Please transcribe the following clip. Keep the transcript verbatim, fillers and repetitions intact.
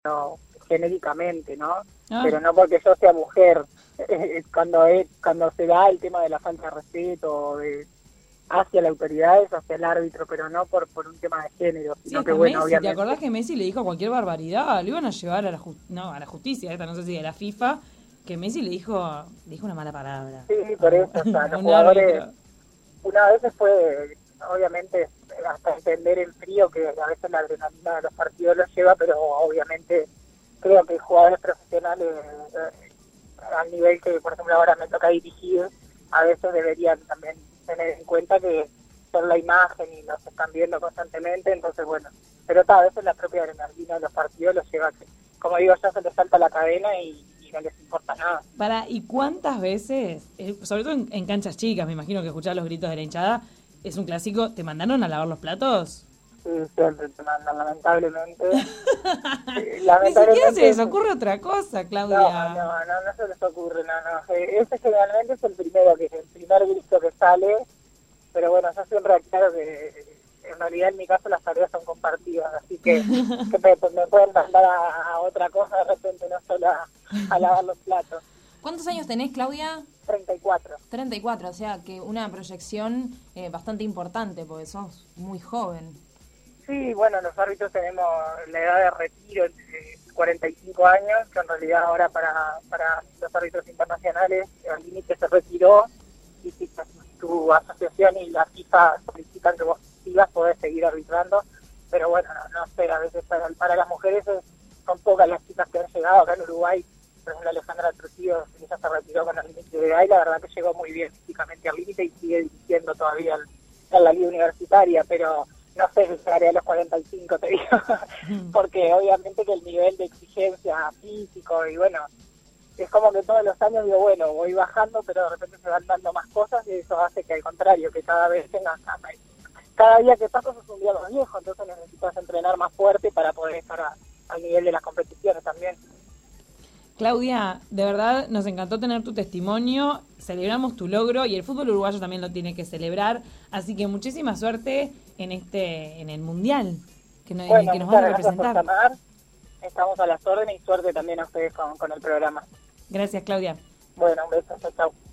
no, genéricamente, ¿no? Ah. Pero no porque yo sea mujer. cuando es, cuando se da el tema de la falta de respeto de, hacia la autoridad, es hacia el árbitro, pero no por por un tema de género, Sí, sino hasta que bueno, Messi, ¿te obviamente. acordás que Messi le dijo cualquier barbaridad? Lo iban a llevar a la, ju- no, a la justicia, esta no sé si de la FIFA, que Messi le dijo, le dijo una mala palabra Sí, a por un, eso, o sea, a los un jugadores, árbitro. una vez se puede, obviamente, hasta entender el frío que a veces la adrenalina de los partidos los lleva, pero obviamente creo que jugadores profesionales eh, al nivel que, por ejemplo, ahora me toca dirigir, a veces deberían también tener en cuenta que son la imagen y nos están viendo constantemente, entonces bueno, pero tal, a veces la propia adrenalina de los partidos los lleva a que, como digo, ya se les salta la cadena y, y no les importa nada. Para, ¿y cuántas veces, eh, sobre todo en, en canchas chicas, me imagino que escuchar los gritos de la hinchada, es un clásico, ¿te mandaron a lavar los platos? Sí, siempre te mandan, lamentablemente. Eh, Ni siquiera se lamentablemente, les ocurre otra cosa, no, Claudia. no, no, no se les ocurre, no, no. Eh, Ese generalmente es el primero, que el primer grito que sale, pero bueno, yo siempre aclaro que eh, en realidad en mi caso las tareas son compartidas, así que, que me, pues me pueden mandar a, a otra cosa de repente, no solo a, a lavar los platos. ¿Cuántos años tenés, Claudia? treinta y cuatro. treinta y cuatro, o sea que una proyección eh, bastante importante, porque sos muy joven. Sí, bueno, los árbitros tenemos la edad de retiro entre cuarenta y cinco años, que en realidad ahora para, para los árbitros internacionales el límite se retiró, y si tu, tu asociación y la FIFA solicitan que vos sigas, podés seguir arbitrando, pero bueno, no, no sé, a veces para, para las mujeres es- son pocas las chicas que han llegado acá en Uruguay. Por ejemplo, Alejandra Trujillo, ella se retiró con el límite de edad y la verdad que llegó muy bien físicamente al límite y sigue dirigiendo todavía el- en la liga universitaria, pero no sé si llegaré a los cuarenta y cinco, te digo, porque obviamente que el nivel de exigencia físico y bueno, es como que todos los años digo, bueno, voy bajando, pero de repente se van dando más cosas y eso hace que al contrario, que cada vez tengas, cada día que pasa es un día más viejo, entonces necesitas entrenar más fuerte para poder estar a- al nivel de las competiciones también. Claudia, de verdad nos encantó tener tu testimonio, celebramos tu logro y el fútbol uruguayo también lo tiene que celebrar, así que muchísima suerte en este, en el mundial que, no- en el Bueno, que nos van muchas a gracias por representar. llamar, estamos a las órdenes y suerte también a ustedes con, con el programa. Gracias, Claudia. Bueno, un beso, chao, chao.